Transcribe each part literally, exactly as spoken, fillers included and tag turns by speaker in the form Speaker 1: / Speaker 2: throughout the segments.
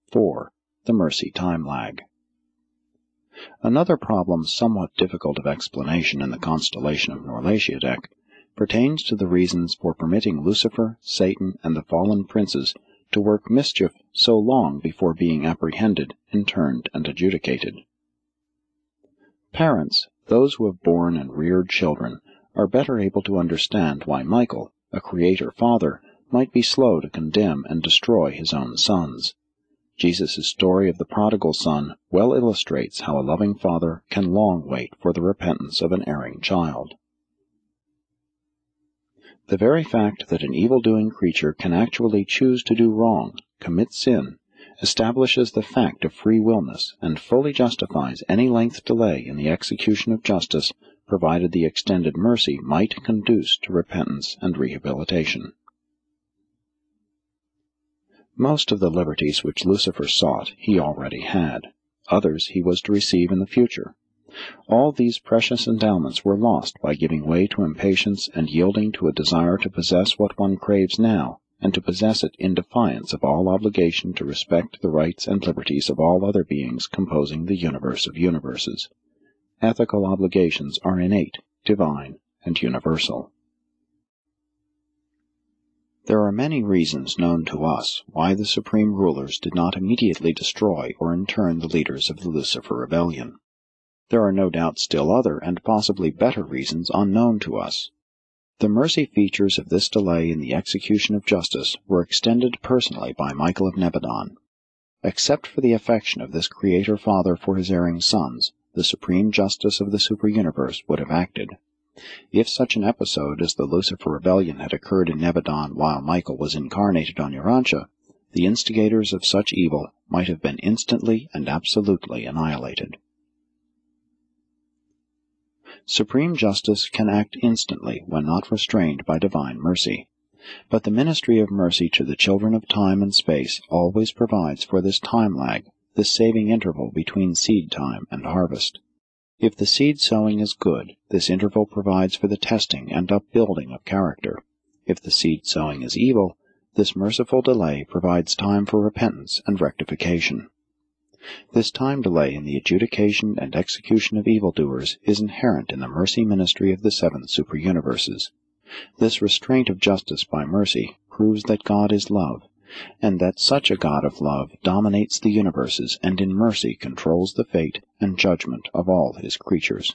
Speaker 1: four. The mercy time lag. Another problem somewhat difficult of explanation in the constellation of Norlatiadec pertains to the reasons for permitting Lucifer, Satan, and the fallen princes to work mischief so long before being apprehended, interned, and adjudicated. Parents, those who have borne and reared children, are better able to understand why Michael, a creator father, might be slow to condemn and destroy his own sons. Jesus' story of the prodigal son well illustrates how a loving father can long wait for the repentance of an erring child. The very fact that an evil-doing creature can actually choose to do wrong, commit sin, establishes the fact of free willness and fully justifies any length delay in the execution of justice, provided the extended mercy might conduce to repentance and rehabilitation. Most of the liberties which Lucifer sought he already had. Others he was to receive in the future. All these precious endowments were lost by giving way to impatience and yielding to a desire to possess what one craves now, and to possess it in defiance of all obligation to respect the rights and liberties of all other beings composing the universe of universes. Ethical obligations are innate, divine, and universal. There are many reasons known to us why the supreme rulers did not immediately destroy or intern the leaders of the Lucifer Rebellion. There are no doubt still other and possibly better reasons unknown to us. The mercy features of this delay in the execution of justice were extended personally by Michael of Nebadon. Except for the affection of this Creator Father for his erring sons, the supreme justice of the super-universe would have acted. If such an episode as the Lucifer Rebellion had occurred in Nebadon while Michael was incarnated on Urantia, the instigators of such evil might have been instantly and absolutely annihilated. Supreme justice can act instantly when not restrained by divine mercy. But the ministry of mercy to the children of time and space always provides for this time lag, this saving interval between seed time and harvest. If the seed sowing is good, this interval provides for the testing and upbuilding of character. If the seed sowing is evil, this merciful delay provides time for repentance and rectification. This time delay in the adjudication and execution of evildoers is inherent in the mercy ministry of the seven superuniverses. This restraint of justice by mercy proves that God is love, and that such a God of love dominates the universes and in mercy controls the fate and judgment of all his creatures.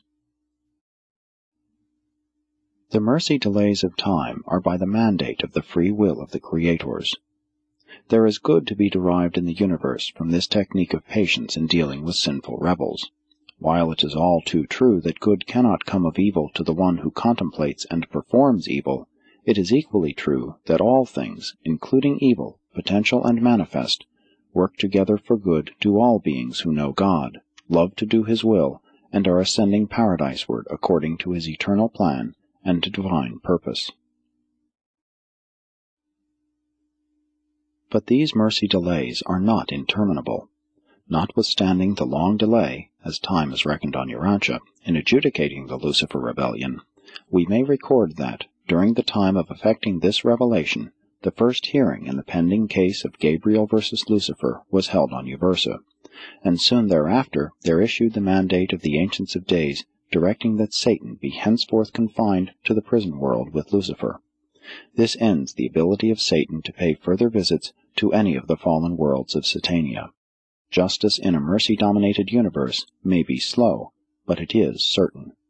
Speaker 1: The mercy delays of time are by the mandate of the free will of the creators. There is good to be derived in the universe from this technique of patience in dealing with sinful rebels. While it is all too true that good cannot come of evil to the one who contemplates and performs evil, it is equally true that all things, including evil, potential and manifest, work together for good to all beings who know God, love to do his will, and are ascending paradiseward according to his eternal plan and divine purpose. But these mercy delays are not interminable. Notwithstanding the long delay, as time is reckoned on Urantia, in adjudicating the Lucifer Rebellion, we may record that, during the time of effecting this revelation, the first hearing in the pending case of Gabriel versus Lucifer was held on Uversa, and soon thereafter there issued the mandate of the Ancients of Days directing that Satan be henceforth confined to the prison world with Lucifer. This ends the ability of Satan to pay further visits to any of the fallen worlds of Satania. Justice in a mercy-dominated universe may be slow, but it is certain.